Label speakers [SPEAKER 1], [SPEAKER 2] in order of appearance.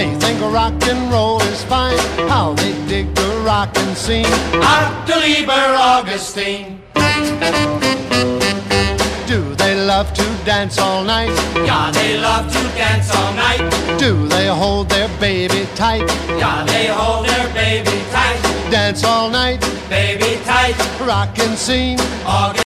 [SPEAKER 1] They think rock and roll is fine. How they dig the rockin' scene.
[SPEAKER 2] Otto Lieber Augustine.
[SPEAKER 1] Do they love to dance all night?
[SPEAKER 2] Ja, they love to dance all night.
[SPEAKER 1] Do they hold their baby tight?
[SPEAKER 2] Ja, they hold their baby tight.
[SPEAKER 1] Dance all night,
[SPEAKER 2] Baby tight.
[SPEAKER 1] rockin' scene.
[SPEAKER 2] Augustine.